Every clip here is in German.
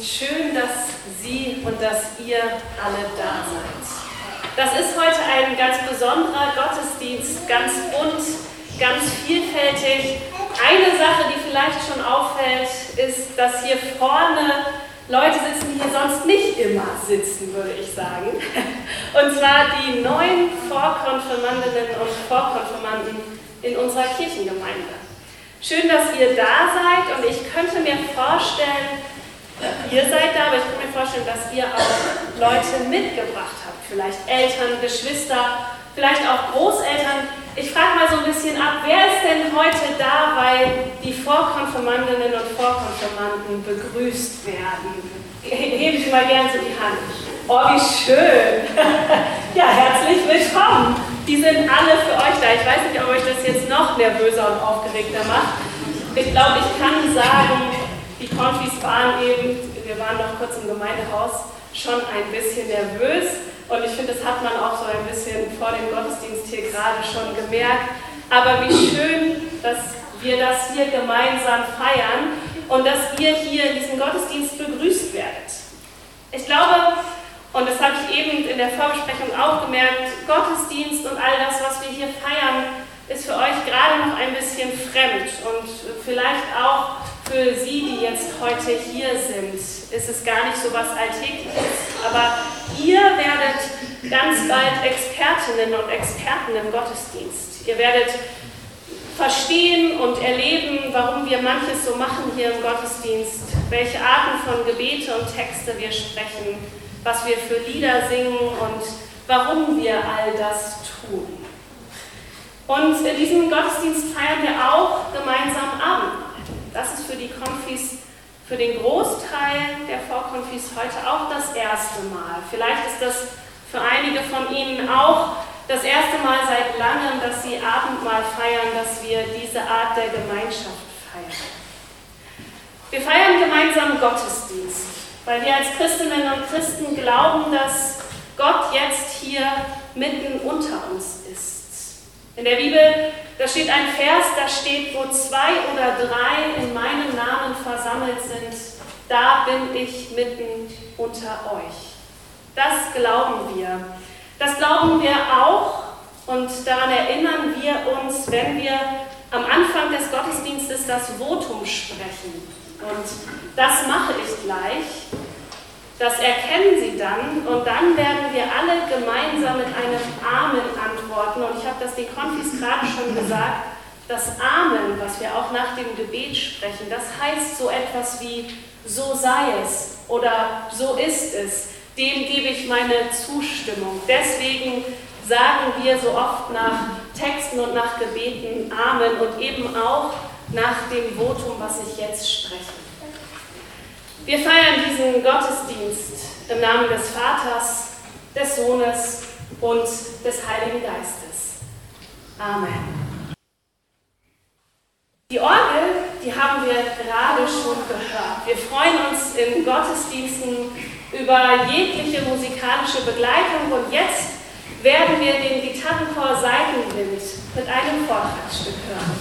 schön, dass Sie und dass ihr alle da seid. Das ist heute ein ganz besonderer Gottesdienst, ganz bunt, ganz vielfältig. Eine Sache, die vielleicht schon auffällt, ist, dass hier vorne Leute sitzen, die hier sonst nicht immer sitzen, würde ich sagen. Und zwar die neuen Vorkonfirmandinnen und Vorkonfirmanden in unserer Kirchengemeinde. Schön, dass ihr da seid, und ich könnte mir vorstellen, ihr seid da, aber ich kann mir vorstellen, dass ihr auch Leute mitgebracht habt. Vielleicht Eltern, Geschwister, vielleicht auch Großeltern. Ich frage mal so ein bisschen ab, wer ist denn heute da, weil die Vorkonfirmandinnen und Vorkonfirmanden begrüßt werden? Heben Sie mal gerne so die Hand. Oh, wie schön! Ja, herzlich willkommen! Die sind alle für euch da. Ich weiß nicht, ob euch das jetzt noch nervöser und aufgeregter macht. Ich glaube, ich kann sagen, die Konfis waren eben, wir waren noch kurz im Gemeindehaus, schon ein bisschen nervös. Und ich finde, das hat man auch so ein bisschen vor dem Gottesdienst hier gerade schon gemerkt. Aber wie schön, dass wir das hier gemeinsam feiern und dass ihr hier in diesem Gottesdienst begrüßt werdet. Ich glaube, und das habe ich eben in der Vorbesprechung auch gemerkt, Gottesdienst und all das, was wir hier feiern, ist für euch gerade noch ein bisschen fremd. Und vielleicht auch für Sie, die jetzt heute hier sind, ist es gar nicht so was Alltägliches. Aber ihr werdet ganz bald Expertinnen und Experten im Gottesdienst. Ihr werdet verstehen und erleben, warum wir manches so machen hier im Gottesdienst, welche Arten von Gebete und Texte wir sprechen, was wir für Lieder singen und warum wir all das tun. Und in diesem Gottesdienst feiern wir auch gemeinsam Abendmahl. Das ist für die Konfis, für den Großteil der Vorkonfis heute auch das erste Mal. Vielleicht ist das für einige von Ihnen auch das erste Mal seit langem, dass Sie Abendmahl feiern, dass wir diese Art der Gemeinschaft feiern. Wir feiern gemeinsam Gottesdienst, weil wir als Christinnen und Christen glauben, dass Gott jetzt hier mitten unter uns ist. In der Bibel, da steht ein Vers, da steht, wo 2 oder 3 in meinem Namen versammelt sind, da bin ich mitten unter euch. Das glauben wir. Das glauben wir auch, und daran erinnern wir uns, wenn wir am Anfang des Gottesdienstes das Votum sprechen. Und das mache ich gleich. Das erkennen Sie dann, und dann werden wir alle gemeinsam mit einem Amen antworten. Und ich habe das den Konfis gerade schon gesagt, das Amen, was wir auch nach dem Gebet sprechen, das heißt so etwas wie so sei es oder so ist es. Dem gebe ich meine Zustimmung. Deswegen sagen wir so oft nach Texten und nach Gebeten Amen und eben auch nach dem Votum, was ich jetzt spreche. Wir feiern diesen Gottesdienst im Namen des Vaters, des Sohnes und des Heiligen Geistes. Amen. Die Orgel, die haben wir gerade schon gehört. Wir freuen uns in Gottesdiensten über jegliche musikalische Begleitung, und jetzt werden wir den Gitarrenchor Seitenwind mit einem Vortragsstück hören.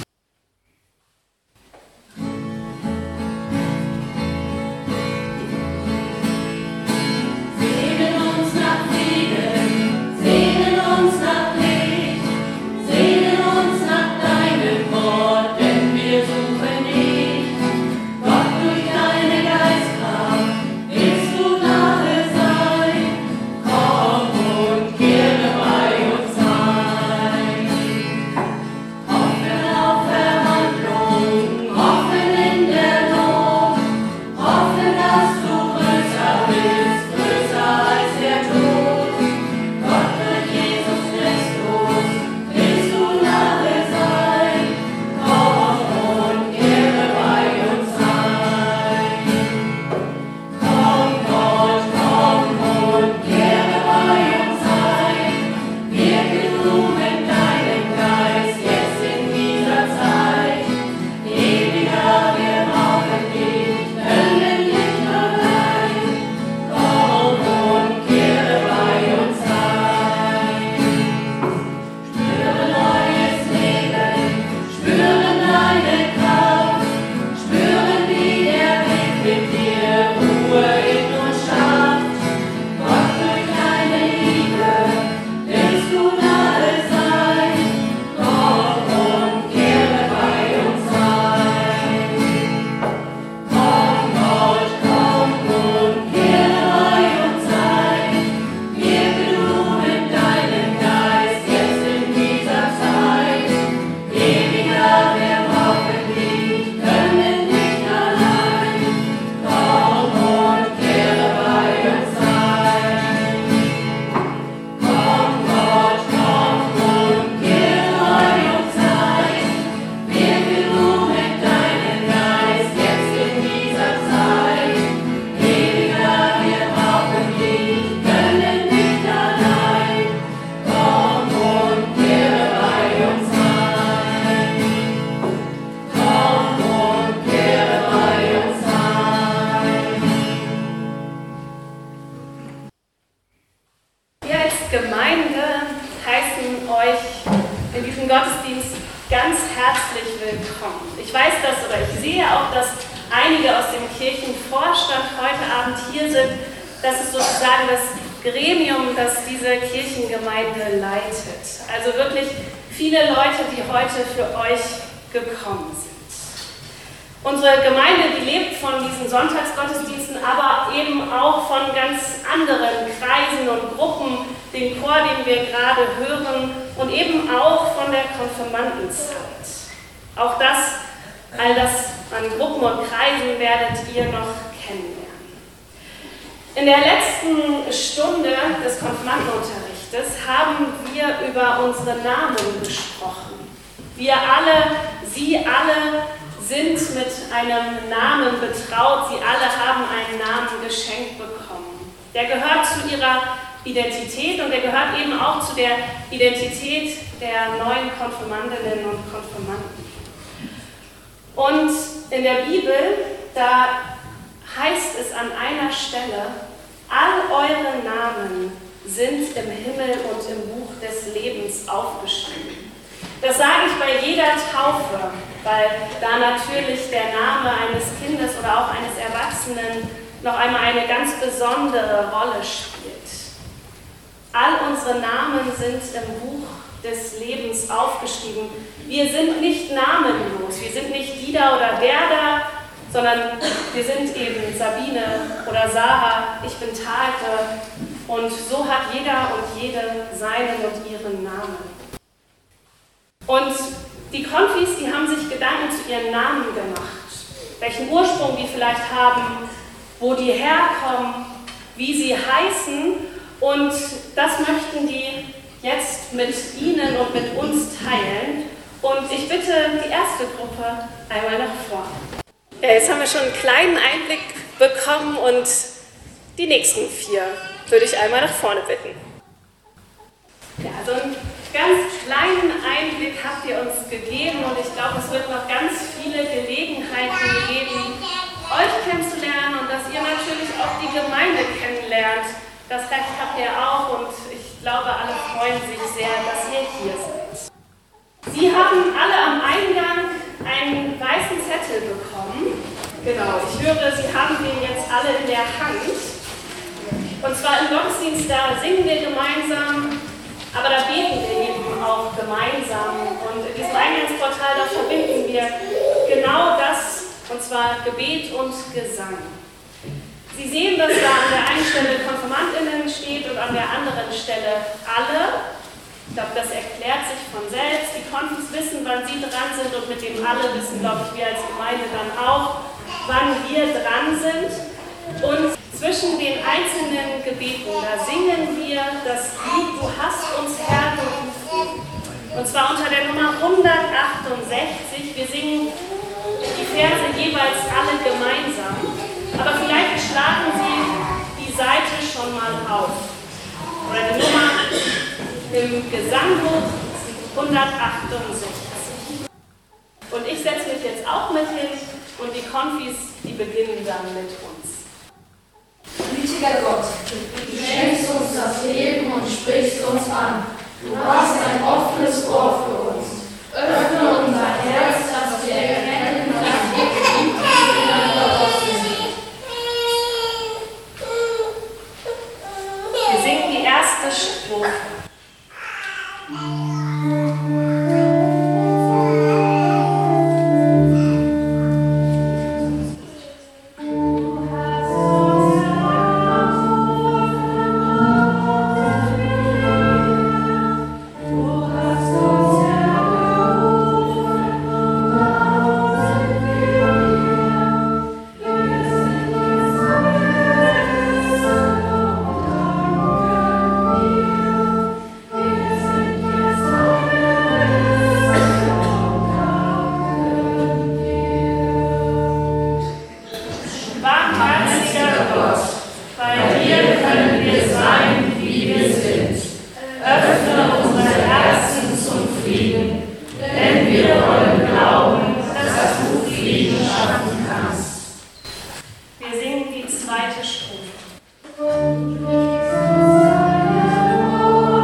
Auf Gemeinde heißen euch in diesem Gottesdienst ganz herzlich willkommen. Ich weiß das oder ich sehe auch, dass einige aus dem Kirchenvorstand heute Abend hier sind. Das ist sozusagen das Gremium, das diese Kirchengemeinde leitet. Also wirklich viele Leute, die heute für euch gekommen sind. Unsere Gemeinde, die lebt von diesen Sonntagsgottesdiensten, aber eben auch von ganz anderen Kreisen und Gruppen, den Chor, den wir gerade hören, und eben auch von der Konfirmandenzeit. Auch all das an Gruppen und Kreisen werdet ihr noch kennenlernen. In der letzten Stunde des Konfirmandenunterrichtes haben wir über unsere Namen gesprochen. Wir alle, Sie alle, sind mit einem Namen betraut. Sie alle haben einen Namen geschenkt bekommen. Der gehört zu ihrer Identität und der gehört eben auch zu der Identität der neuen Konfirmandinnen und Konfirmanden. Und in der Bibel, da heißt es an einer Stelle, all eure Namen sind im Himmel und im Buch des Lebens aufgeschrieben. Das sage ich bei jeder Taufe, weil da natürlich der Name eines Kindes oder auch eines Erwachsenen noch einmal eine ganz besondere Rolle spielt. All unsere Namen sind im Buch des Lebens aufgeschrieben. Wir sind nicht namenlos, wir sind nicht Dida oder Derda, sondern wir sind eben Sabine oder Sarah, ich bin Talke, und so hat jeder und jede seinen und ihren Namen. Und die Konfis, die haben sich Gedanken zu ihren Namen gemacht, welchen Ursprung die vielleicht haben, wo die herkommen, wie sie heißen, und das möchten die jetzt mit Ihnen und mit uns teilen. Und ich bitte die erste Gruppe einmal nach vorne. Ja, jetzt haben wir schon einen kleinen Einblick bekommen und die nächsten 4 würde ich einmal nach vorne bitten. Ja, also einen ganz kleinen Einblick habt ihr uns gegeben und ich glaube, es wird noch ganz viele Gelegenheiten geben, euch kennenzulernen und dass ihr natürlich auch die Gemeinde kennenlernt. Das Recht habt ihr auch und ich glaube, alle freuen sich sehr, dass ihr hier seid. Sie haben alle am Eingang einen weißen Zettel bekommen. Genau, ich höre, Sie haben den jetzt alle in der Hand. Und zwar im Gottesdienst, da singen wir gemeinsam, aber da beten wir eben auch gemeinsam. Und in diesem Eingangsportal, da verbinden wir genau das, und zwar Gebet und Gesang. Sie sehen, dass da an der einen Stelle KonfirmandInnen steht und an der anderen Stelle alle. Ich glaube, das erklärt sich von selbst. Die Konfis wissen, wann sie dran sind und mit dem alle wissen, glaube ich, wir als Gemeinde dann auch, wann wir dran sind. Und zwischen den einzelnen Gebeten, da singen wir das Lied Du hast uns Herr gerufen. Und zwar unter der Nummer 168. Wir singen die Verse jeweils alle gemeinsam. Aber vielleicht schlagen Sie die Seite schon mal auf. Oder die Nummer im Gesangbuch 168. Und ich setze mich jetzt auch mit hin und die Konfis, die beginnen dann mit uns. Gütiger Gott, du schenkst uns das Leben und sprichst uns an. Du hast ein offenes Ohr für uns. Öffne unser Herz, dass wir erkennen, dass wir geliebt miteinander Gott sind. Wir singen die erste Strophe. Strophe.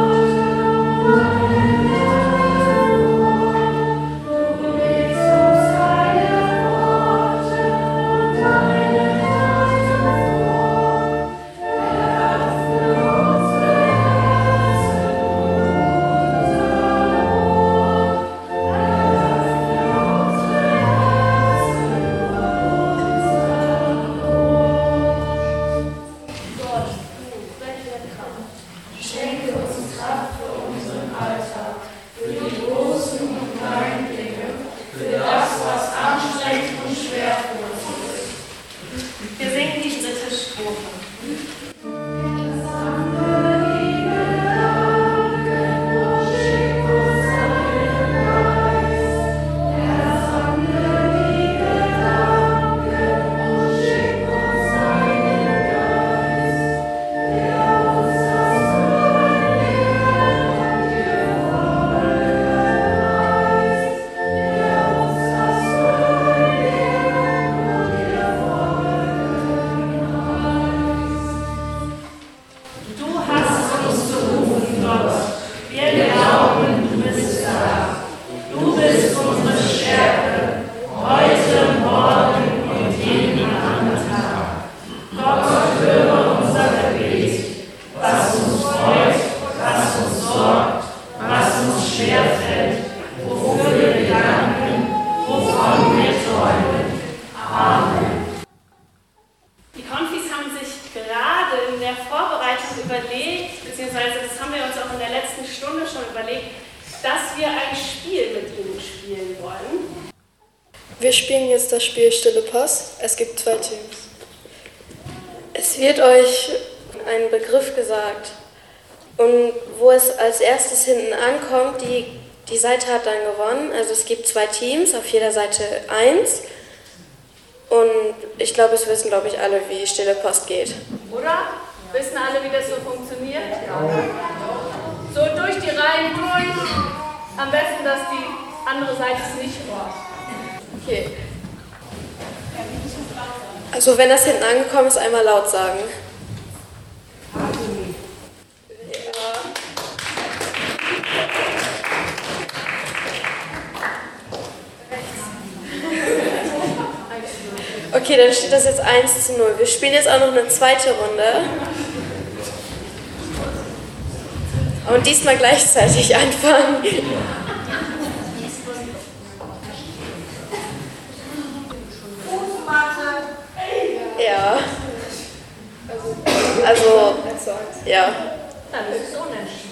der Vorbereitung überlegt, beziehungsweise das haben wir uns auch in der letzten Stunde schon überlegt, dass wir ein Spiel mit Ihnen spielen wollen. Wir spielen jetzt das Spiel Stille Post. Es gibt 2 Teams. Es wird euch ein Begriff gesagt und wo es als erstes hinten ankommt, die Seite hat dann gewonnen. Also es gibt 2 Teams, auf jeder Seite 1. Und ich glaube, es wissen, alle, wie Stille Post geht. Oder? Wissen alle, wie das so funktioniert? Ja. So durch die Reihen durch. Am besten, dass die andere Seite es nicht hört. Okay. Also wenn das hinten angekommen ist, einmal laut sagen. Okay, dann steht das jetzt 1:0. Wir spielen jetzt auch noch eine zweite Runde. Und diesmal gleichzeitig anfangen. Ja. Also, ja. Dann ist es unentschieden.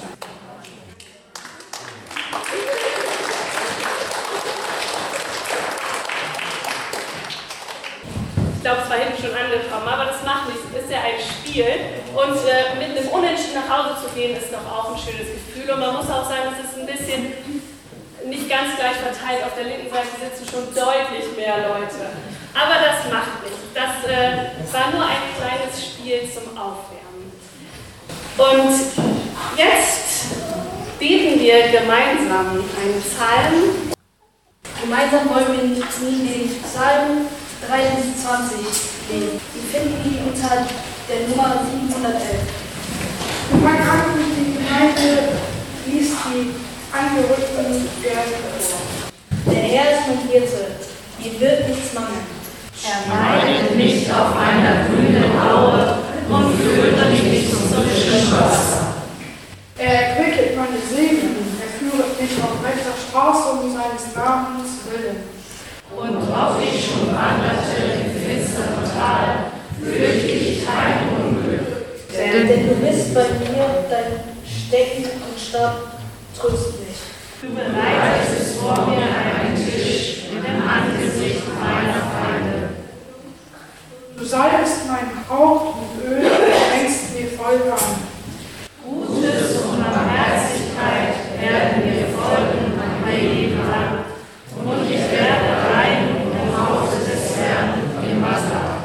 Ich glaube, es war hinten schon angekommen, aber das macht nichts. Es ist ja ein Spiel. Und mit einem Unentschieden nach Hause zu gehen, ist doch auch ein schönes Gefühl. Und man muss auch sagen, es ist ein bisschen nicht ganz gleich verteilt. Auf der linken Seite sitzen schon deutlich mehr Leute. Aber das macht nichts. Das war nur ein kleines Spiel zum Aufwärmen. Und jetzt beten wir gemeinsam einen Psalm. Gemeinsam wollen wir den Psalm 23 lesen. Wir finden ihn unter der Nummer 711. Man kann die Gemeinde liest die Angerückten werden vor. Der Herr ist mein Hirte, mir wird nichts mangeln. Er weidet mich auf einer grünen Aue und führt mich nicht zum frischen Wasser. Er erquicket meine Seele, er führet mich auf rechter Straße um seines Namens willen. Und ob ich schon wanderte im finsteren Tal, fürchte ich kein Unglück. Denn du bist bei mir, dein Stecken und Stab tröst mich. Du bereitest vor mir einen Tisch im Angesicht meiner Feinde. Du salbest mein Haupt mit Öl und schenkst mir Folge an. Gutes und Barmherzigkeit werden mir folgen mein Leben lang. Und ich werde rein im Hause des Herrn im Wasser.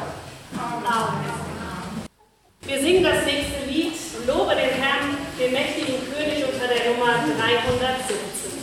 Amen. Wir singen das nächste Lied, Lobe den Herrn, den mächtigen König, unter der Nummer 317.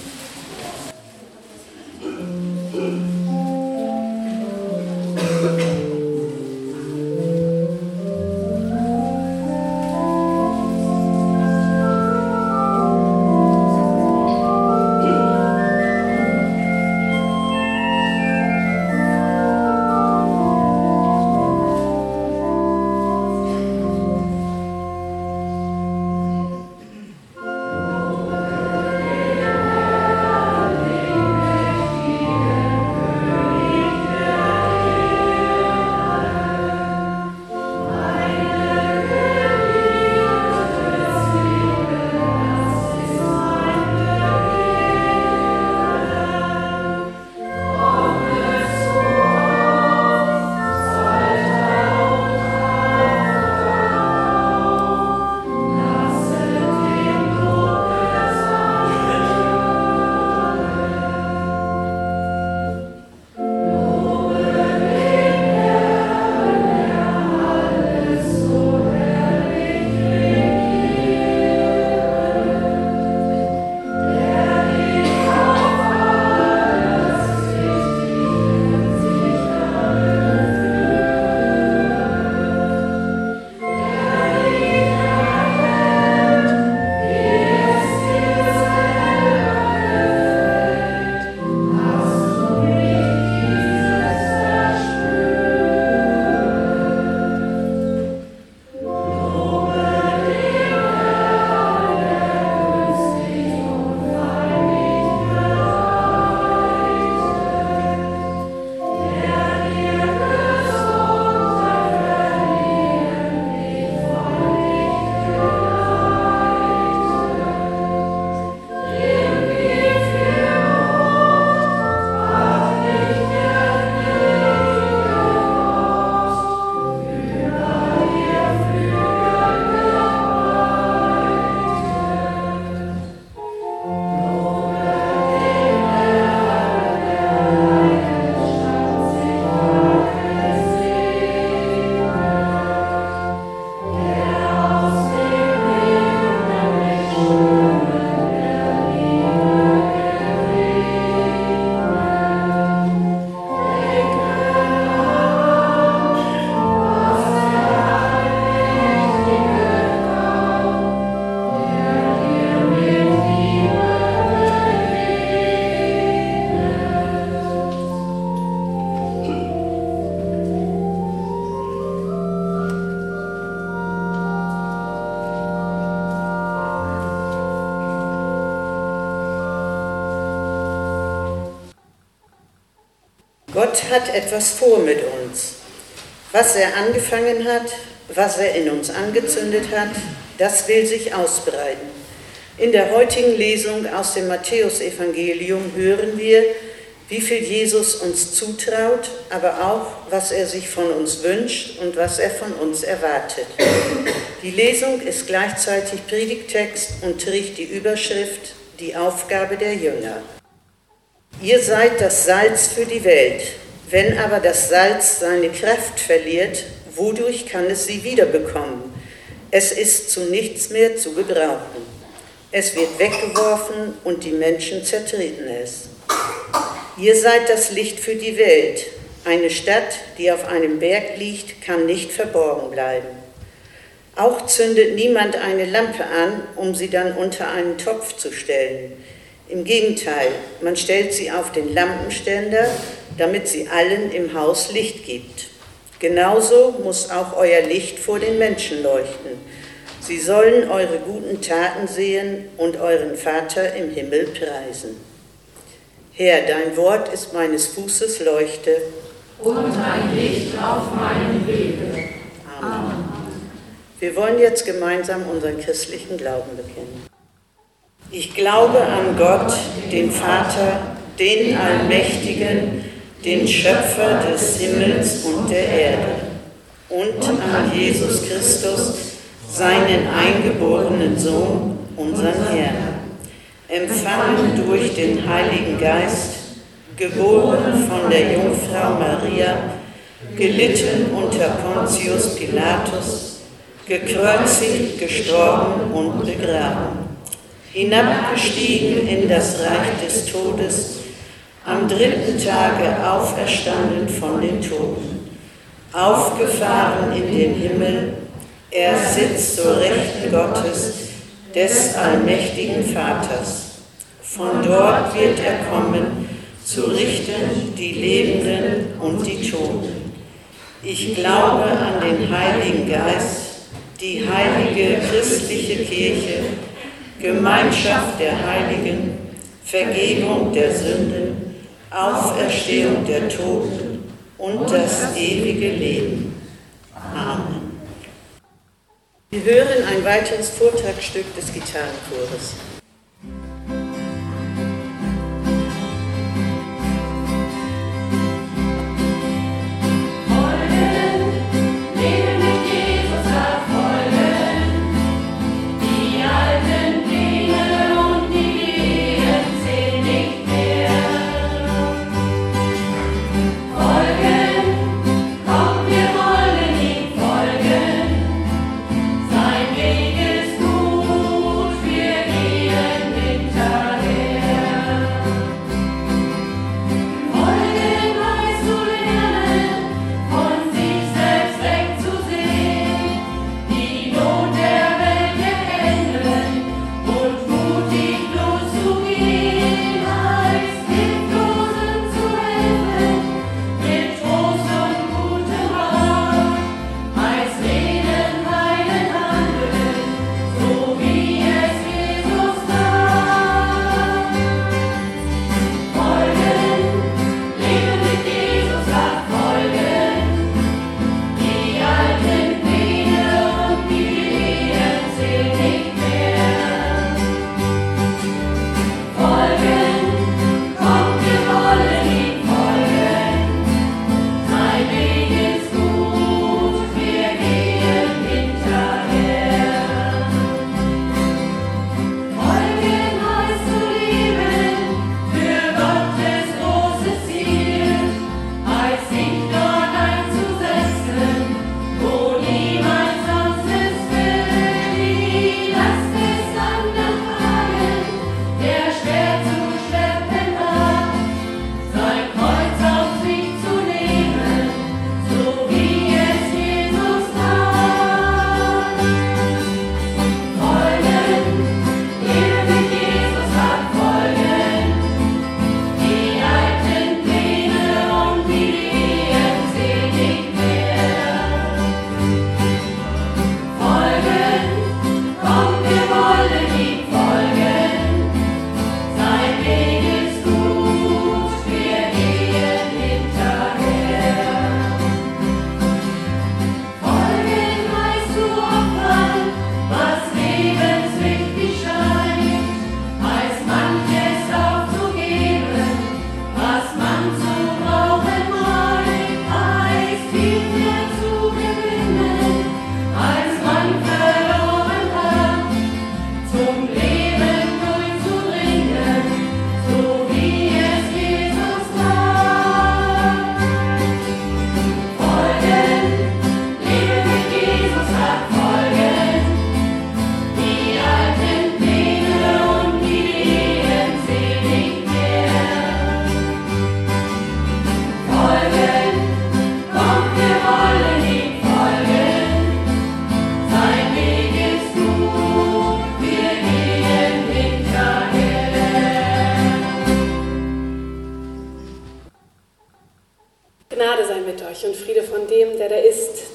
Gott hat etwas vor mit uns. Was er angefangen hat, was er in uns angezündet hat, das will sich ausbreiten. In der heutigen Lesung aus dem Matthäusevangelium hören wir, wie viel Jesus uns zutraut, aber auch, was er sich von uns wünscht und was er von uns erwartet. Die Lesung ist gleichzeitig Predigttext und trägt die Überschrift Die Aufgabe der Jünger. Ihr seid das Salz für die Welt. Wenn aber das Salz seine Kraft verliert, wodurch kann es sie wiederbekommen? Es ist zu nichts mehr zu gebrauchen. Es wird weggeworfen und die Menschen zertreten es. Ihr seid das Licht für die Welt. Eine Stadt, die auf einem Berg liegt, kann nicht verborgen bleiben. Auch zündet niemand eine Lampe an, um sie dann unter einen Topf zu stellen. Im Gegenteil, man stellt sie auf den Lampenständer, damit sie allen im Haus Licht gibt. Genauso muss auch euer Licht vor den Menschen leuchten. Sie sollen eure guten Taten sehen und euren Vater im Himmel preisen. Herr, dein Wort ist meines Fußes Leuchte und ein Licht auf meinem Wege. Amen. Wir wollen jetzt gemeinsam unseren christlichen Glauben bekennen. Ich glaube an Gott, den Vater, den Allmächtigen, den Schöpfer des Himmels und der Erde, und an Jesus Christus, seinen eingeborenen Sohn, unseren Herrn, empfangen durch den Heiligen Geist, geboren von der Jungfrau Maria, gelitten unter Pontius Pilatus, gekreuzigt, gestorben und begraben, hinabgestiegen in das Reich des Todes, am dritten Tage auferstanden von den Toten, aufgefahren in den Himmel, er sitzt zur Rechten Gottes, des allmächtigen Vaters. Von dort wird er kommen, zu richten die Lebenden und die Toten. Ich glaube an den Heiligen Geist, die heilige christliche Kirche, Gemeinschaft der Heiligen, Vergebung der Sünden, Auferstehung der Toten und das ewige Leben. Amen. Wir hören ein weiteres Vortragsstück des Gitarrenchores. Sein Weg ist gut, wir gehen.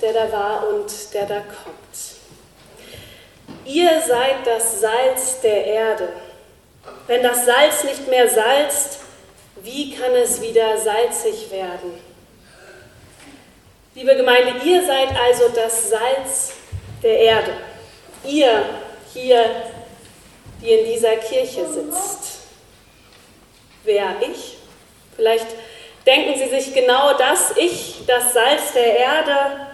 der da war und der da kommt. Ihr seid das Salz der Erde. Wenn das Salz nicht mehr salzt, wie kann es wieder salzig werden? Liebe Gemeinde, ihr seid also das Salz der Erde. Ihr hier, die in dieser Kirche sitzt. Wer? Ich? Vielleicht denken Sie sich genau das, ich, das Salz der Erde.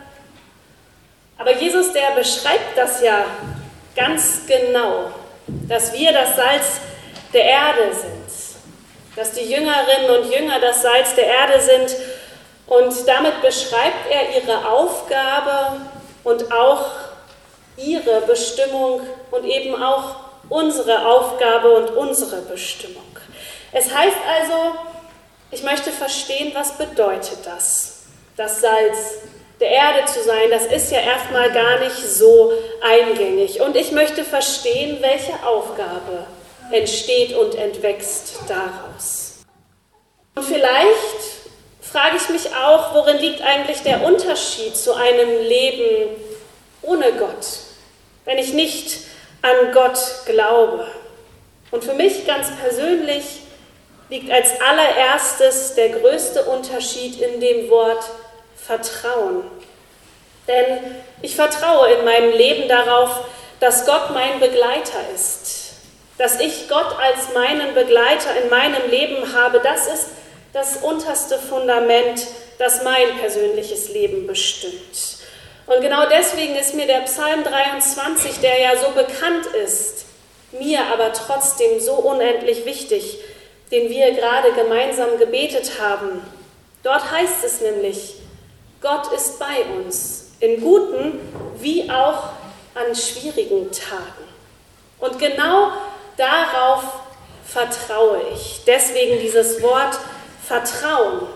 Aber Jesus, der beschreibt das ja ganz genau, dass wir das Salz der Erde sind, dass die Jüngerinnen und Jünger das Salz der Erde sind, und damit beschreibt er ihre Aufgabe und auch ihre Bestimmung und eben auch unsere Aufgabe und unsere Bestimmung. Es heißt also, ich möchte verstehen, was bedeutet das Salz der Erde zu sein. Das ist ja erstmal gar nicht so eingängig. Und ich möchte verstehen, welche Aufgabe entsteht und entwächst daraus. Und vielleicht frage ich mich auch, worin liegt eigentlich der Unterschied zu einem Leben ohne Gott, wenn ich nicht an Gott glaube. Und für mich ganz persönlich liegt als allererstes der größte Unterschied in dem Wort Vertrauen. Denn ich vertraue in meinem Leben darauf, dass Gott mein Begleiter ist, dass ich Gott als meinen Begleiter in meinem Leben habe. Das ist das unterste Fundament, das mein persönliches Leben bestimmt. Und genau deswegen ist mir der Psalm 23, der ja so bekannt ist, mir aber trotzdem so unendlich wichtig, den wir gerade gemeinsam gebetet haben. Dort heißt es nämlich, Gott ist bei uns, in guten wie auch an schwierigen Tagen. Und genau darauf vertraue ich. Deswegen dieses Wort Vertrauen.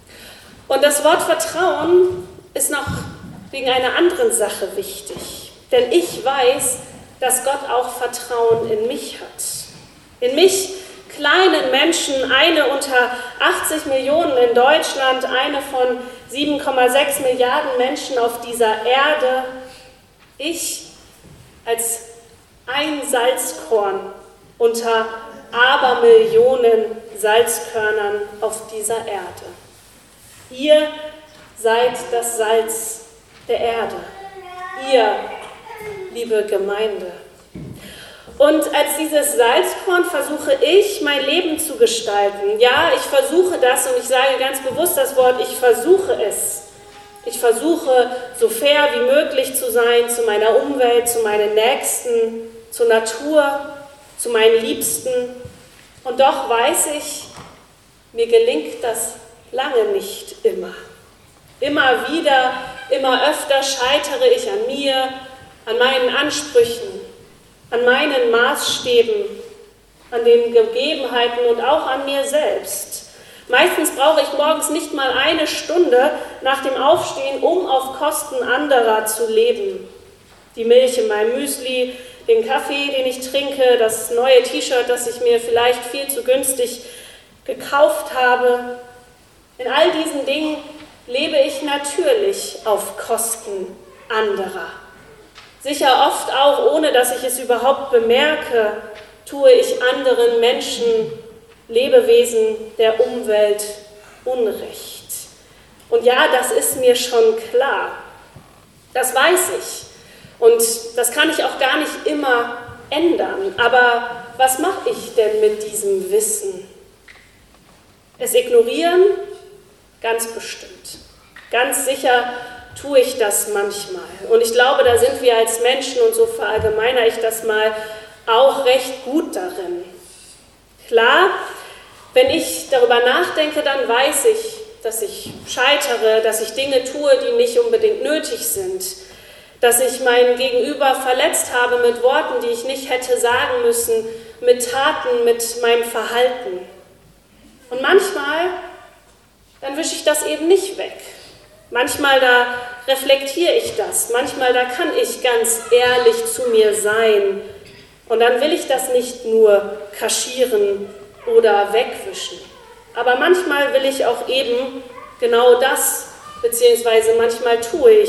Und das Wort Vertrauen ist noch wegen einer anderen Sache wichtig. Denn ich weiß, dass Gott auch Vertrauen in mich hat. In mich, kleinen Menschen, eine unter 80 Millionen in Deutschland, eine von 7,6 Milliarden Menschen auf dieser Erde. Ich als ein Salzkorn unter Abermillionen Salzkörnern auf dieser Erde. Ihr seid das Salz der Erde. Ihr, liebe Gemeinde. Und als dieses Salzkorn versuche ich, mein Leben zu gestalten. Ja, ich versuche das, und ich sage ganz bewusst das Wort, ich versuche es. Ich versuche, so fair wie möglich zu sein zu meiner Umwelt, zu meinen Nächsten, zur Natur, zu meinen Liebsten. Und doch weiß ich, mir gelingt das lange nicht immer. Immer wieder, immer öfter scheitere ich an mir, an meinen Ansprüchen, an meinen Maßstäben, an den Gegebenheiten und auch an mir selbst. Meistens brauche ich morgens nicht mal eine Stunde nach dem Aufstehen, um auf Kosten anderer zu leben. Die Milch in meinem Müsli, den Kaffee, den ich trinke, das neue T-Shirt, das ich mir vielleicht viel zu günstig gekauft habe. In all diesen Dingen lebe ich natürlich auf Kosten anderer. Sicher oft auch, ohne dass ich es überhaupt bemerke, tue ich anderen Menschen, Lebewesen der Umwelt Unrecht. Und ja, das ist mir schon klar. Das weiß ich. Und das kann ich auch gar nicht immer ändern. Aber was mache ich denn mit diesem Wissen? Es ignorieren? Ganz bestimmt. Ganz sicher tue ich das manchmal. Und ich glaube, da sind wir als Menschen, und so verallgemeine ich das mal, auch recht gut darin. Klar, wenn ich darüber nachdenke, dann weiß ich, dass ich scheitere, dass ich Dinge tue, die nicht unbedingt nötig sind, dass ich mein Gegenüber verletzt habe mit Worten, die ich nicht hätte sagen müssen, mit Taten, mit meinem Verhalten. Und manchmal, dann wische ich das eben nicht weg. Manchmal, da reflektiere ich das. Manchmal, da kann ich ganz ehrlich zu mir sein. Und dann will ich das nicht nur kaschieren oder wegwischen. Aber manchmal will ich auch eben genau das, beziehungsweise manchmal tue ich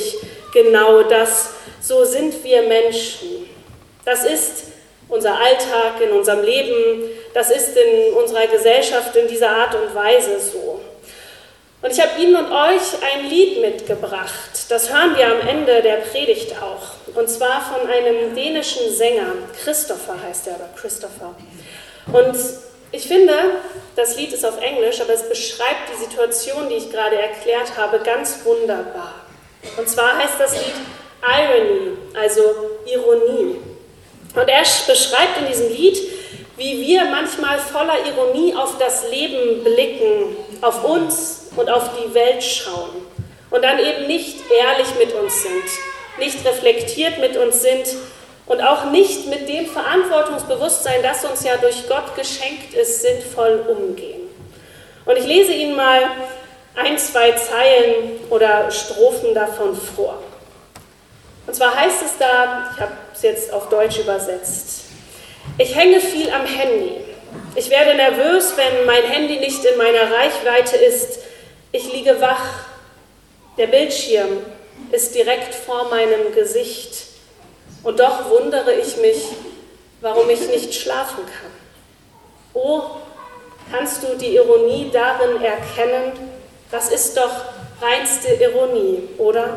genau das. So sind wir Menschen. Das ist unser Alltag in unserem Leben. Das ist in unserer Gesellschaft in dieser Art und Weise so. Und ich habe Ihnen und euch ein Lied mitgebracht. Das hören wir am Ende der Predigt auch. Und zwar von einem dänischen Sänger. Christopher heißt er, oder Christopher. Und ich finde, das Lied ist auf Englisch, aber es beschreibt die Situation, die ich gerade erklärt habe, ganz wunderbar. Und zwar heißt das Lied Irony, also Ironie. Und er beschreibt in diesem Lied, wie wir manchmal voller Ironie auf das Leben blicken, auf uns und auf die Welt schauen und dann eben nicht ehrlich mit uns sind, nicht reflektiert mit uns sind und auch nicht mit dem Verantwortungsbewusstsein, das uns ja durch Gott geschenkt ist, sinnvoll umgehen. Und ich lese Ihnen mal 1, 2 Zeilen oder Strophen davon vor. Und zwar heißt es da, ich habe es jetzt auf Deutsch übersetzt: Ich hänge viel am Handy. Ich werde nervös, wenn mein Handy nicht in meiner Reichweite ist. Ich liege wach. Der Bildschirm ist direkt vor meinem Gesicht. Und doch wundere ich mich, warum ich nicht schlafen kann. Oh, kannst du die Ironie darin erkennen? Das ist doch reinste Ironie, oder?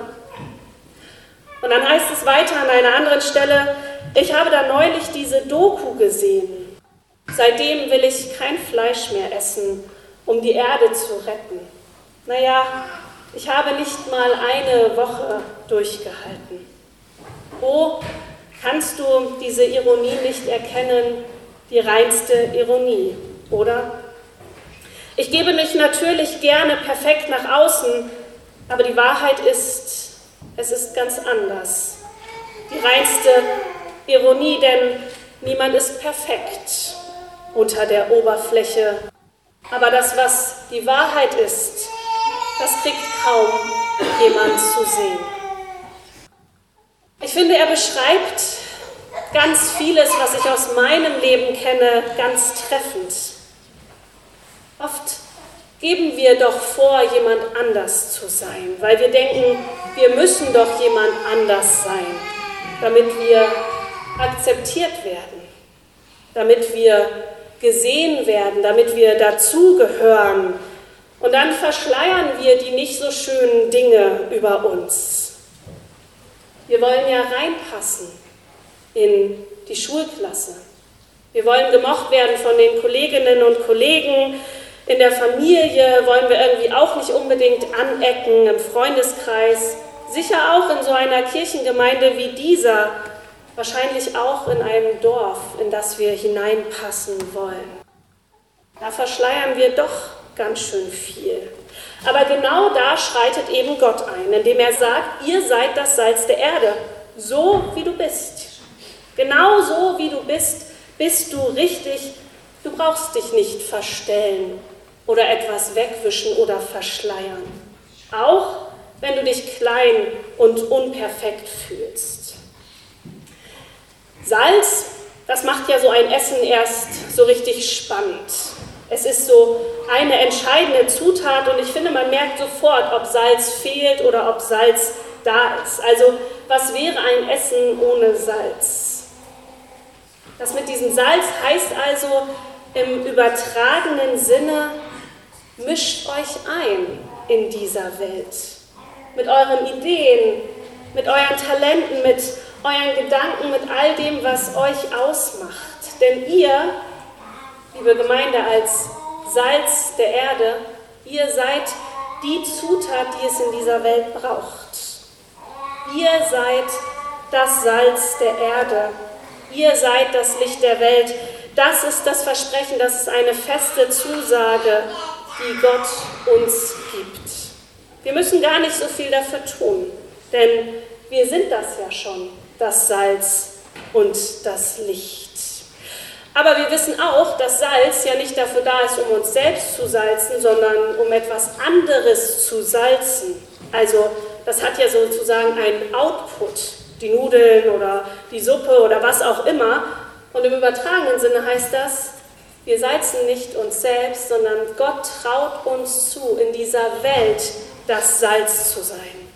Und dann heißt es weiter an einer anderen Stelle: Ich habe da neulich diese Doku gesehen. Seitdem will ich kein Fleisch mehr essen, um die Erde zu retten. Naja, ich habe nicht mal eine Woche durchgehalten. Oh, kannst du diese Ironie nicht erkennen? Die reinste Ironie, oder? Ich gebe mich natürlich gerne perfekt nach außen, aber die Wahrheit ist, es ist ganz anders. Die reinste Ironie, denn niemand ist perfekt unter der Oberfläche. Aber das, was die Wahrheit ist, das kriegt kaum jemand zu sehen. Ich finde, er beschreibt ganz vieles, was ich aus meinem Leben kenne, ganz treffend. Oft geben wir doch vor, jemand anders zu sein, weil wir denken, wir müssen doch jemand anders sein, damit wir akzeptiert werden, damit wir gesehen werden, damit wir dazugehören. Und dann verschleiern wir die nicht so schönen Dinge über uns. Wir wollen ja reinpassen in die Schulklasse. Wir wollen gemocht werden von den Kolleginnen und Kollegen. In der Familie wollen wir irgendwie auch nicht unbedingt anecken, im Freundeskreis. Sicher auch in so einer Kirchengemeinde wie dieser. Wahrscheinlich auch in einem Dorf, in das wir hineinpassen wollen. Da verschleiern wir doch ganz schön viel. Aber genau da schreitet eben Gott ein, indem er sagt, ihr seid das Salz der Erde, so wie du bist. Genau so wie du bist du richtig. Du brauchst dich nicht verstellen oder etwas wegwischen oder verschleiern. Auch wenn du dich klein und unperfekt fühlst. Salz, das macht ja so ein Essen erst so richtig spannend. Es ist so eine entscheidende Zutat und ich finde, man merkt sofort, ob Salz fehlt oder ob Salz da ist. Also, was wäre ein Essen ohne Salz? Das mit diesem Salz heißt also im übertragenen Sinne, mischt euch ein in dieser Welt. Mit euren Ideen, mit euren Talenten, mit euren Gedanken, mit all dem, was euch ausmacht. Denn ihr, liebe Gemeinde, als Salz der Erde, ihr seid die Zutat, die es in dieser Welt braucht. Ihr seid das Salz der Erde. Ihr seid das Licht der Welt. Das ist das Versprechen, das ist eine feste Zusage, die Gott uns gibt. Wir müssen gar nicht so viel dafür tun, denn wir sind das ja schon, das Salz und das Licht. Aber wir wissen auch, dass Salz ja nicht dafür da ist, um uns selbst zu salzen, sondern um etwas anderes zu salzen. Also das hat ja sozusagen einen Output, die Nudeln oder die Suppe oder was auch immer. Und im übertragenen Sinne heißt das, wir salzen nicht uns selbst, sondern Gott traut uns zu, in dieser Welt das Salz zu sein.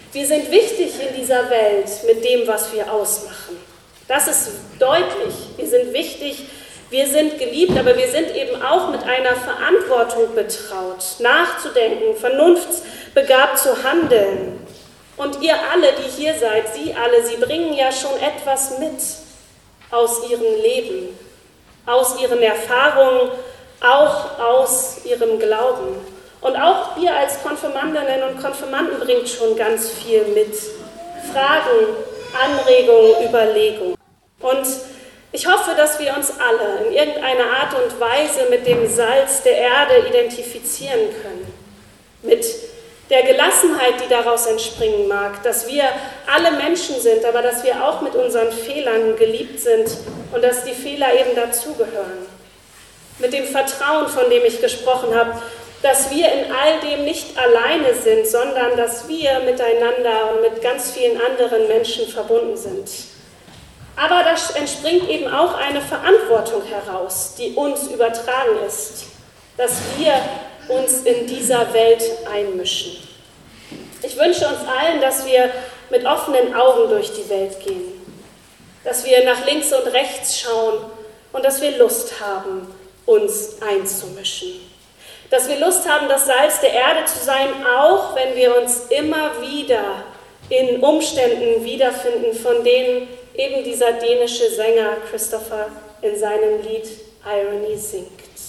Wir sind wichtig in dieser Welt mit dem, was wir ausmachen. Das ist deutlich. Wir sind wichtig, wir sind geliebt, aber wir sind eben auch mit einer Verantwortung betraut, nachzudenken, vernunftsbegabt zu handeln. Und ihr alle, die hier seid, Sie alle, Sie bringen ja schon etwas mit aus Ihrem Leben, aus Ihren Erfahrungen, auch aus Ihrem Glauben. Und auch ihr als Konfirmandinnen und Konfirmanden bringt schon ganz viel mit. Fragen, Anregungen, Überlegungen. Und ich hoffe, dass wir uns alle in irgendeiner Art und Weise mit dem Salz der Erde identifizieren können. Mit der Gelassenheit, die daraus entspringen mag, dass wir alle Menschen sind, aber dass wir auch mit unseren Fehlern geliebt sind und dass die Fehler eben dazugehören. Mit dem Vertrauen, von dem ich gesprochen habe, dass wir in all dem nicht alleine sind, sondern dass wir miteinander und mit ganz vielen anderen Menschen verbunden sind. Aber da entspringt eben auch eine Verantwortung heraus, die uns übertragen ist, dass wir uns in dieser Welt einmischen. Ich wünsche uns allen, dass wir mit offenen Augen durch die Welt gehen, dass wir nach links und rechts schauen und dass wir Lust haben, uns einzumischen. Dass wir Lust haben, das Salz der Erde zu sein, auch wenn wir uns immer wieder in Umständen wiederfinden, von denen eben dieser dänische Sänger Christopher in seinem Lied Irony singt.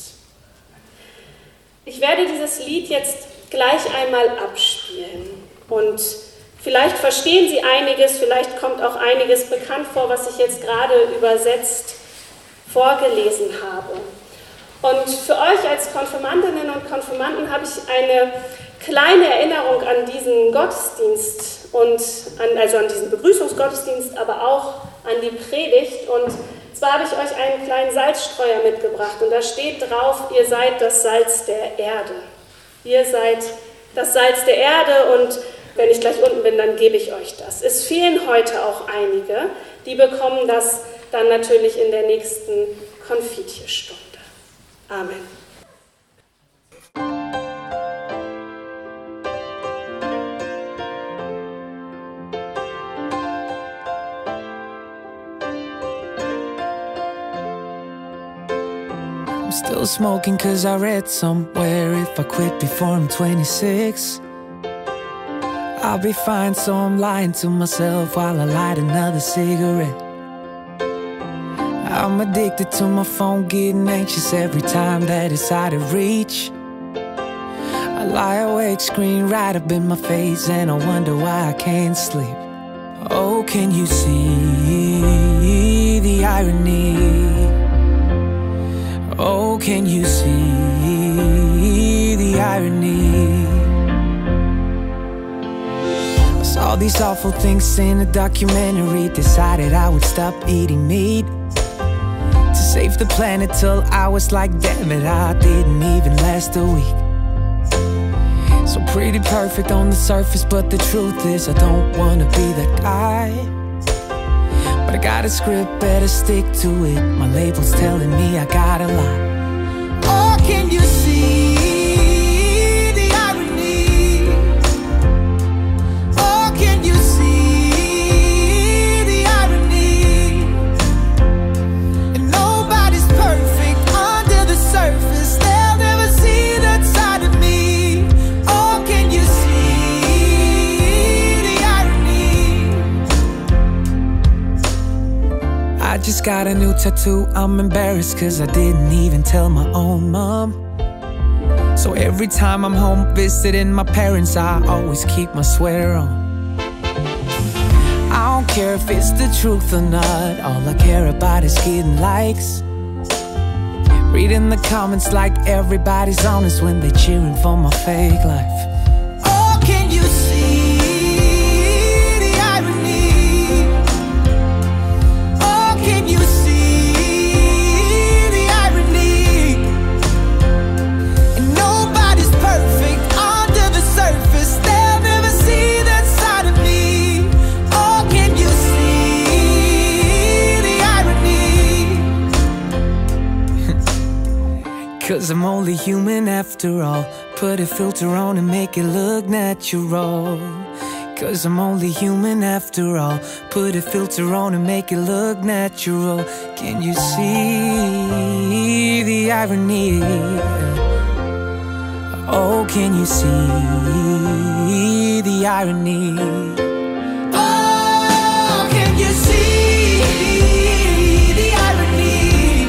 Ich werde dieses Lied jetzt gleich einmal abspielen und vielleicht verstehen Sie einiges, vielleicht kommt auch einiges bekannt vor, was ich jetzt gerade übersetzt vorgelesen habe. Und für euch als Konfirmandinnen und Konfirmanden habe ich eine kleine Erinnerung an diesen Gottesdienst und an diesen Begrüßungsgottesdienst, aber auch an die Predigt. Und zwar habe ich euch einen kleinen Salzstreuer mitgebracht und da steht drauf, ihr seid das Salz der Erde. Ihr seid das Salz der Erde und wenn ich gleich unten bin, dann gebe ich euch das. Es fehlen heute auch einige, die bekommen das dann natürlich in der nächsten Konfitierstunde. Amen. I'm still smoking cause I read somewhere if I quit before I'm 26 I'll be fine, so I'm lying to myself while I light another cigarette I'm addicted to my phone, getting anxious every time that it's out of reach I lie awake, screen right up in my face and I wonder why I can't sleep Oh, can you see the irony? Oh, can you see the irony? I saw these awful things in a documentary Decided I would stop eating meat to save the planet till I was like, damn it, I didn't even last a week So pretty perfect on the surface, but the truth is I don't wanna be that guy But I got a script, better stick to it My label's telling me I gotta lie Oh, can you see the irony? Oh, can you see the irony? And nobody's perfect under the surface They'll never see that side of me Oh, can you see the irony? I just got a new tattoo, I'm embarrassed cause I didn't even tell my own mom So every time I'm home visiting my parents I always keep my sweater on I don't care if it's the truth or not All I care about is getting likes Reading the comments like everybody's honest When they're cheering for my fake life Oh, can you see the irony? Oh, can you see the irony? And nobody's perfect under the surface They'll never see that side of me Oh, can you see the irony? Cause I'm only human after all Put a filter on and make it look natural 'cause I'm only human after all. Put a filter on and make it look natural. Can you see the irony? Oh, can you see the irony? Oh, can you see the irony?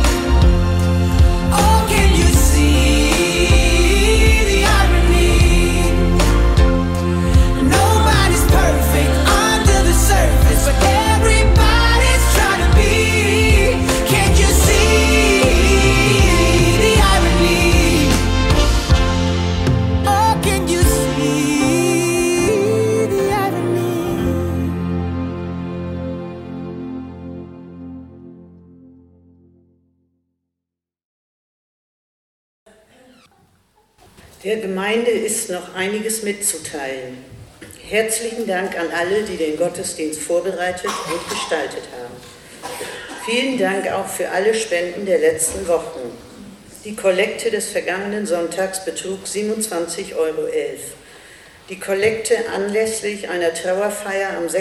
Oh, can you see the irony? Nobody's perfect under the surface, but everybody's trying to be. Can't you see the irony? Oh, can you see the irony? Der Gemeinde ist noch einiges mitzuteilen. Herzlichen Dank an alle, die den Gottesdienst vorbereitet und gestaltet haben. Vielen Dank auch für alle Spenden der letzten Wochen. Die Kollekte des vergangenen Sonntags betrug 27,11 €. Die Kollekte anlässlich einer Trauerfeier am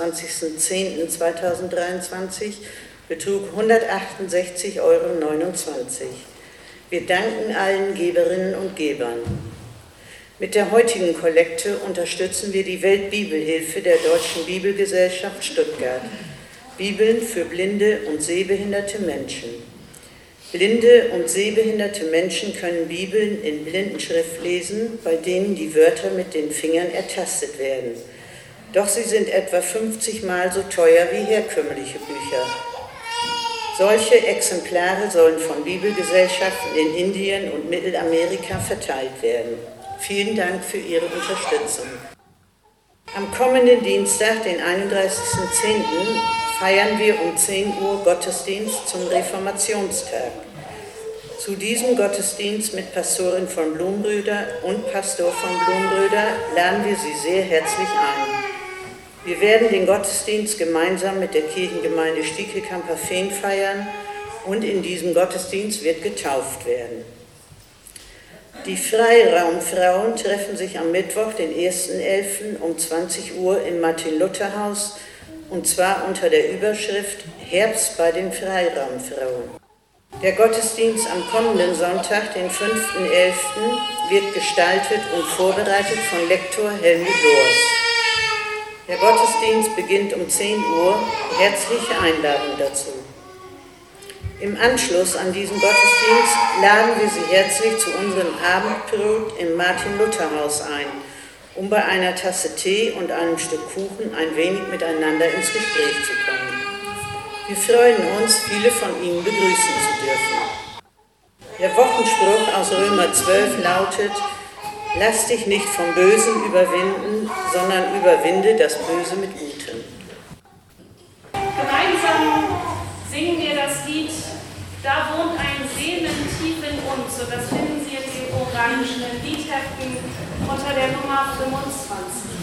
26.10.2023 betrug 168,29 €. Wir danken allen Geberinnen und Gebern. Mit der heutigen Kollekte unterstützen wir die Weltbibelhilfe der Deutschen Bibelgesellschaft Stuttgart. Bibeln für blinde und sehbehinderte Menschen. Blinde und sehbehinderte Menschen können Bibeln in Blindenschrift lesen, bei denen die Wörter mit den Fingern ertastet werden. Doch sie sind etwa 50 Mal so teuer wie herkömmliche Bücher. Solche Exemplare sollen von Bibelgesellschaften in Indien und Mittelamerika verteilt werden. Vielen Dank für Ihre Unterstützung. Am kommenden Dienstag, den 31.10., feiern wir um 10 Uhr Gottesdienst zum Reformationstag. Zu diesem Gottesdienst mit Pastorin von Blumröder und Pastor von Blumröder laden wir Sie sehr herzlich ein. Wir werden den Gottesdienst gemeinsam mit der Kirchengemeinde Stiekekamp-Fehn feiern und in diesem Gottesdienst wird getauft werden. Die Freiraumfrauen treffen sich am Mittwoch, den 1.11. um 20 Uhr im Martin-Luther-Haus und zwar unter der Überschrift Herbst bei den Freiraumfrauen. Der Gottesdienst am kommenden Sonntag, den 5.11., wird gestaltet und vorbereitet von Lektor Helmut Loers. Der Gottesdienst beginnt um 10 Uhr. Herzliche Einladung dazu. Im Anschluss an diesen Gottesdienst laden wir Sie herzlich zu unserem Abendbrot im Martin-Luther-Haus ein, um bei einer Tasse Tee und einem Stück Kuchen ein wenig miteinander ins Gespräch zu kommen. Wir freuen uns, viele von Ihnen begrüßen zu dürfen. Der Wochenspruch aus Römer 12 lautet: Lass dich nicht vom Bösen überwinden, sondern überwinde das Böse mit Gutem. Gemeinsam singen wir das Lied Da wohnt ein Seelen tief in uns. Und das finden Sie in den orangenen Liedheften unter der Nummer 25.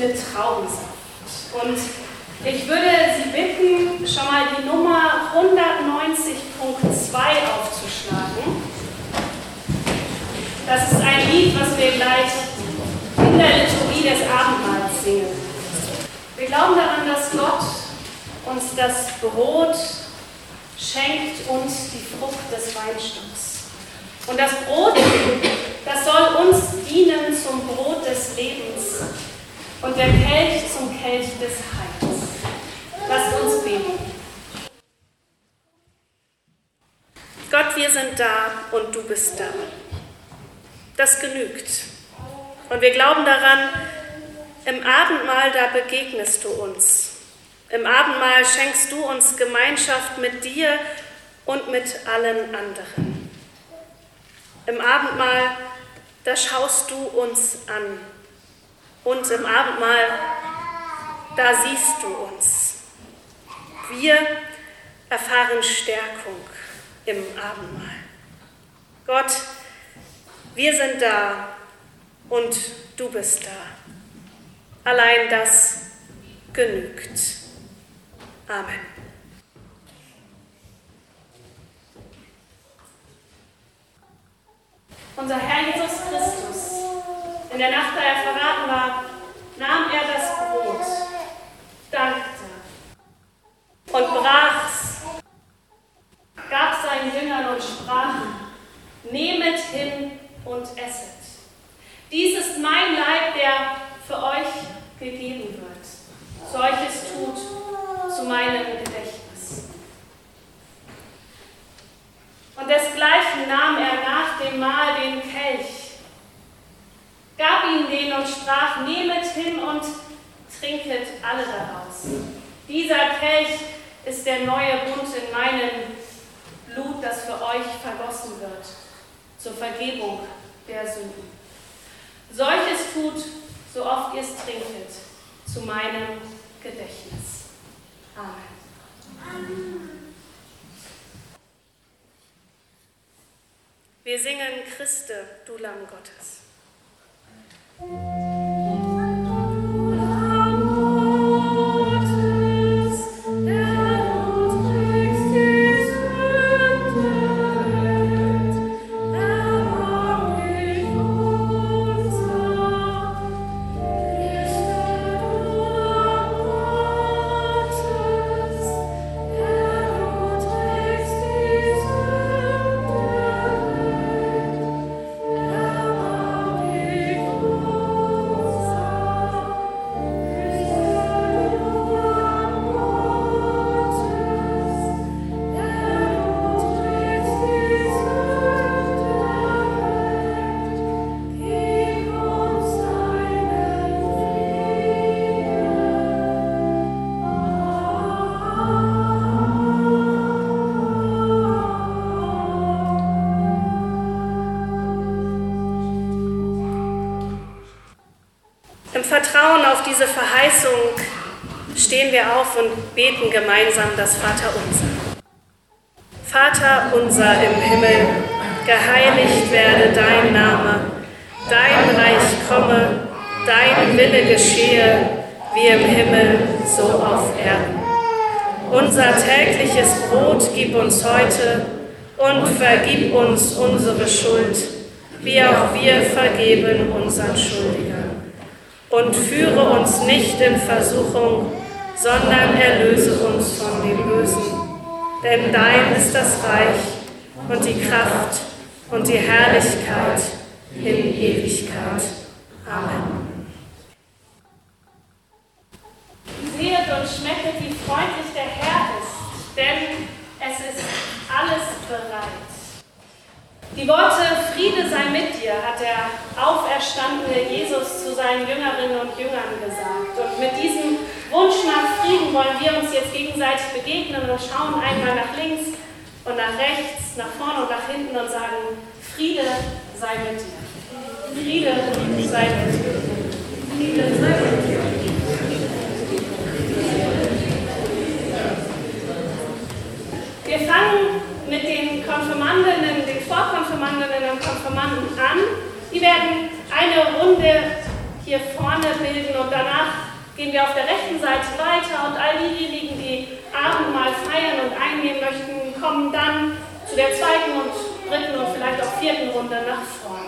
mit Traubensaft. Und ich würde Sie bitten, schon mal die Nummer 190.2 aufzuschlagen. Das ist ein Lied, was wir gleich in der Liturgie des Abendmahls singen. Wir glauben daran, dass Gott uns das Brot schenkt und die Frucht des Weinstocks. Und das Brot, das soll uns dienen zum Brot des Lebens und der Kelch zum Kelch des Heils. Lasst uns beten. Gott, wir sind da und du bist da. Das genügt. Und wir glauben daran, im Abendmahl, da begegnest du uns. Im Abendmahl schenkst du uns Gemeinschaft mit dir und mit allen anderen. Im Abendmahl, da schaust du uns an. Und im Abendmahl, da siehst du uns. Wir erfahren Stärkung im Abendmahl. Gott, wir sind da und du bist da. Allein das genügt. Amen. Unser Herr Jesus Christus, in der Nacht, da er verraten war, nahm er das Brot, dankte und brach's, gab seinen Jüngern und sprach: Nehmet hin und esset. Dies ist mein Leib, der für euch gegeben wird. Solches tut zu meinem Gedächtnis. Und desgleichen nahm er nach dem Mahl den Kelch, gab ihm den und sprach: Nehmet hin und trinket alle daraus. Dieser Kelch ist der neue Bund in meinem Blut, das für euch vergossen wird, zur Vergebung der Sünden. Solches tut, so oft ihr es trinket, zu meinem Gedächtnis. Amen. Wir singen Christe, du Lamm Gottes. Vertrauen auf diese Verheißung stehen wir auf und beten gemeinsam das Vaterunser. Vater unser im Himmel, geheiligt werde dein Name, dein Reich komme, dein Wille geschehe, wie im Himmel, so auf Erden. Unser tägliches Brot gib uns heute und vergib uns unsere Schuld, wie auch wir vergeben unseren Schuldigern. Und führe uns nicht in Versuchung, sondern erlöse uns von dem Bösen. Denn dein ist das Reich und die Kraft und die Herrlichkeit in Ewigkeit. Amen. Sehet und schmecket, wie freundlich der Herr ist, denn es ist alles bereit. Die Worte Friede sei mit dir hat der auferstandene Jesus zu seinen Jüngerinnen und Jüngern gesagt. Und mit diesem Wunsch nach Frieden wollen wir uns jetzt gegenseitig begegnen und schauen einmal nach links und nach rechts, nach vorne und nach hinten und sagen: Friede sei mit dir. Friede sei mit dir. Friede sei mit dir. Wir fangen mit den Konfirmandinnen, den Vorkonfirmandinnen und Konfirmanden an. Die werden eine Runde hier vorne bilden und danach gehen wir auf der rechten Seite weiter und all diejenigen, die Abendmahl feiern und einnehmen möchten, kommen dann zu der zweiten und dritten und vielleicht auch vierten Runde nach vorne.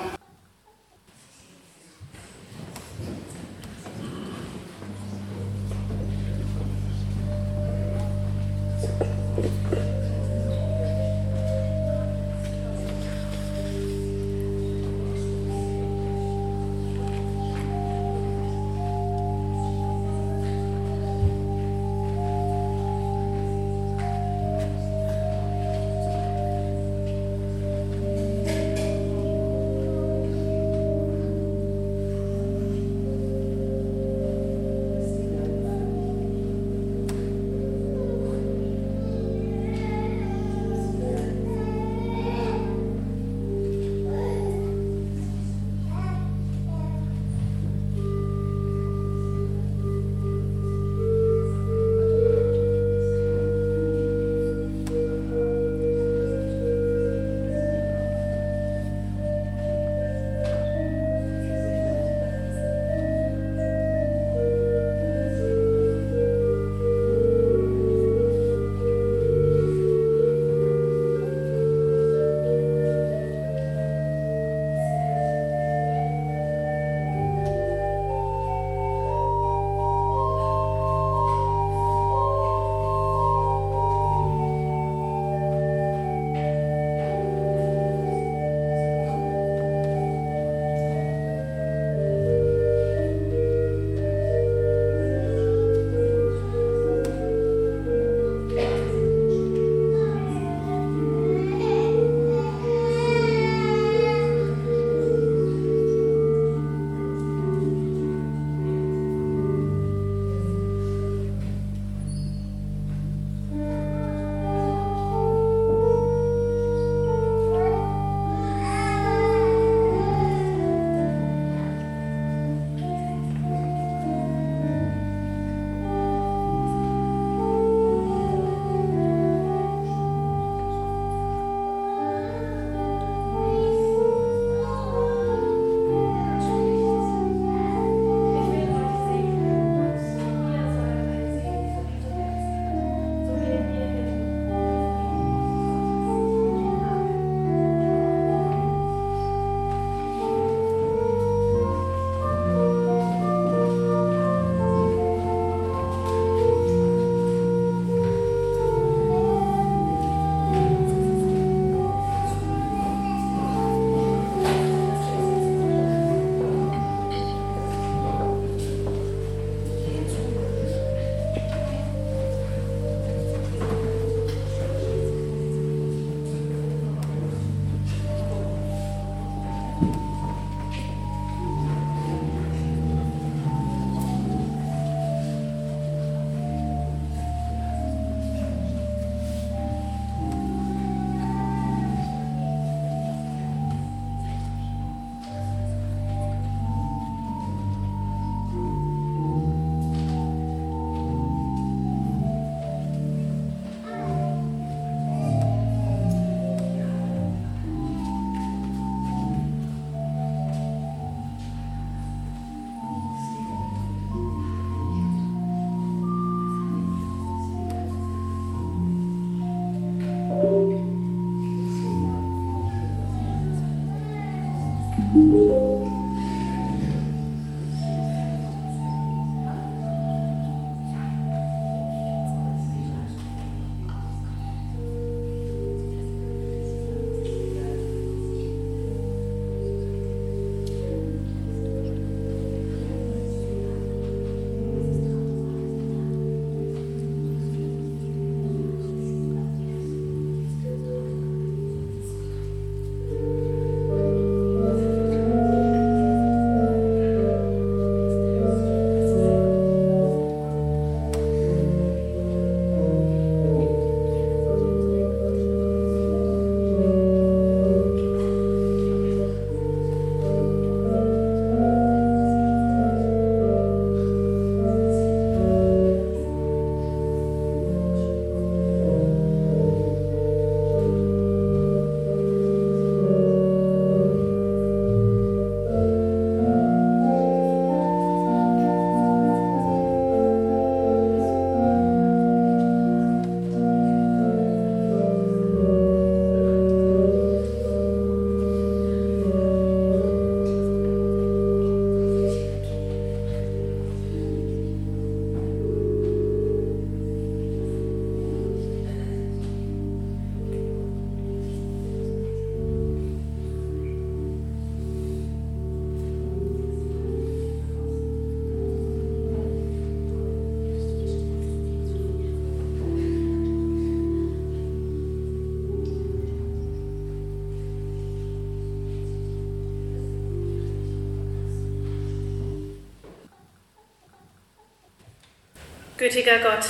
Gütiger Gott,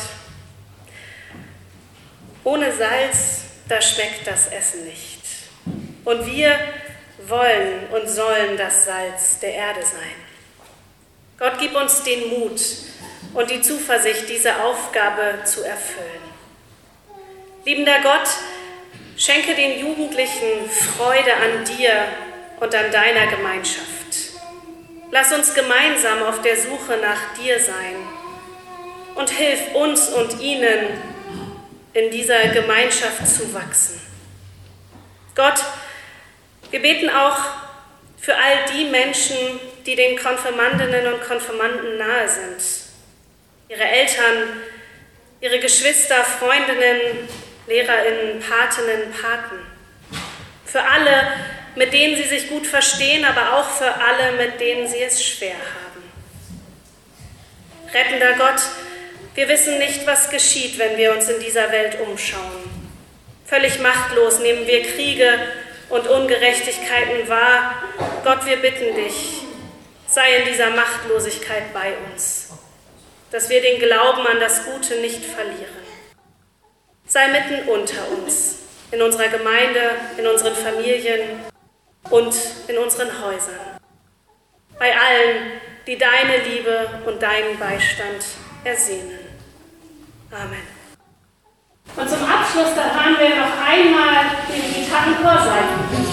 ohne Salz, da schmeckt das Essen nicht. Und wir wollen und sollen das Salz der Erde sein. Gott, gib uns den Mut und die Zuversicht, diese Aufgabe zu erfüllen. Liebender Gott, schenke den Jugendlichen Freude an dir und an deiner Gemeinschaft. Lass uns gemeinsam auf der Suche nach dir sein und hilf uns und ihnen, in dieser Gemeinschaft zu wachsen. Gott, wir beten auch für all die Menschen, die den Konfirmandinnen und Konfirmanden nahe sind. Ihre Eltern, ihre Geschwister, Freundinnen, LehrerInnen, Patinnen, Paten. Für alle, mit denen sie sich gut verstehen, aber auch für alle, mit denen sie es schwer haben. Rettender Gott, wir wissen nicht, was geschieht, wenn wir uns in dieser Welt umschauen. Völlig machtlos nehmen wir Kriege und Ungerechtigkeiten wahr. Gott, wir bitten dich, sei in dieser Machtlosigkeit bei uns, dass wir den Glauben an das Gute nicht verlieren. Sei mitten unter uns, in unserer Gemeinde, in unseren Familien und in unseren Häusern. Bei allen, die deine Liebe und deinen Beistand ersehnen. Amen. Und zum Abschluss, da hören wir noch einmal den Gitarrenchor Seitenlied.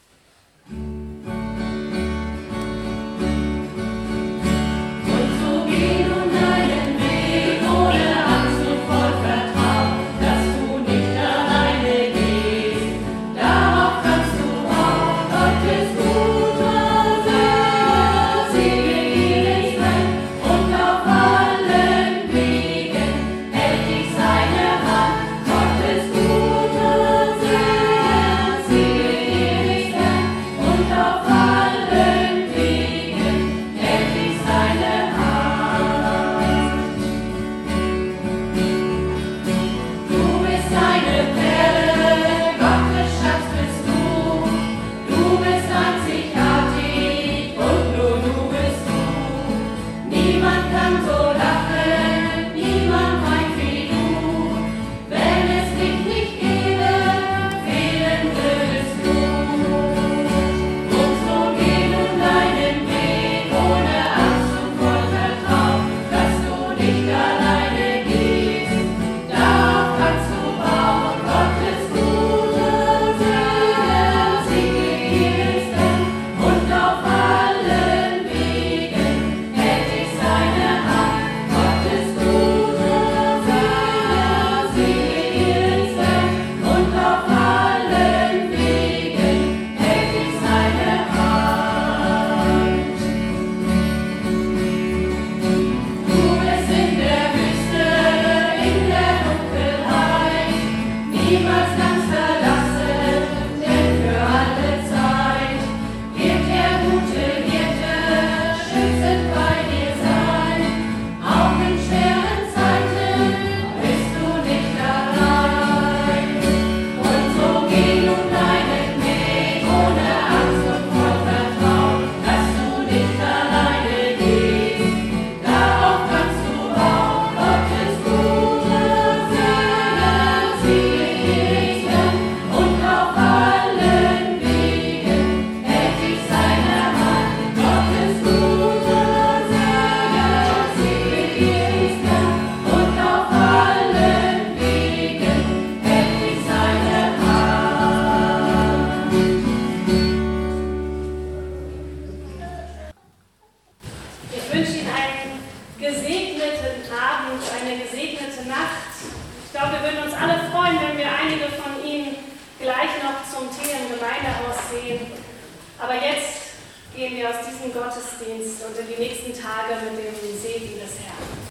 Aber jetzt gehen wir aus diesem Gottesdienst und in die nächsten Tage mit dem Segen des Herrn.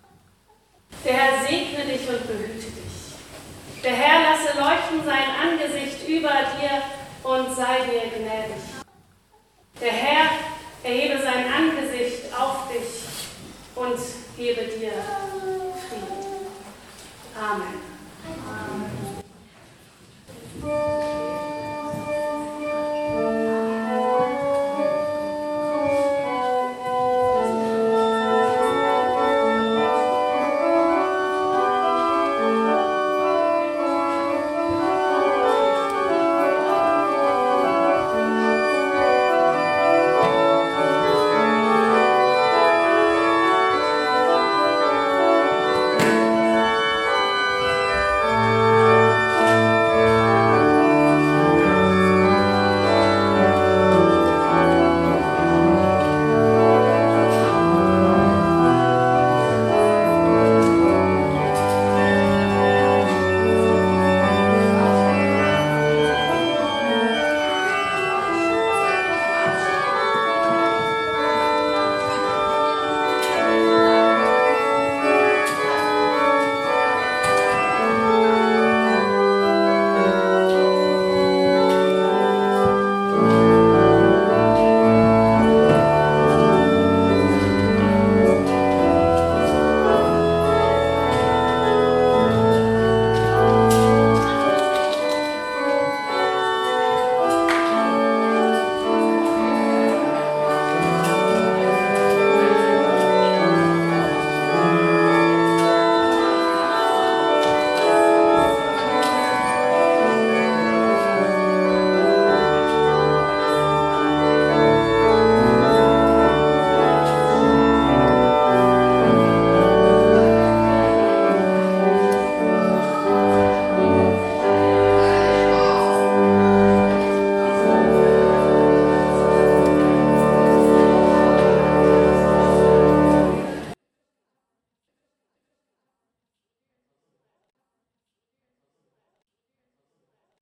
Der Herr segne dich und behüte dich. Der Herr lasse leuchten sein Angesicht über dir und sei dir gnädig. Der Herr erhebe sein Angesicht auf dich und gebe dir Frieden. Amen.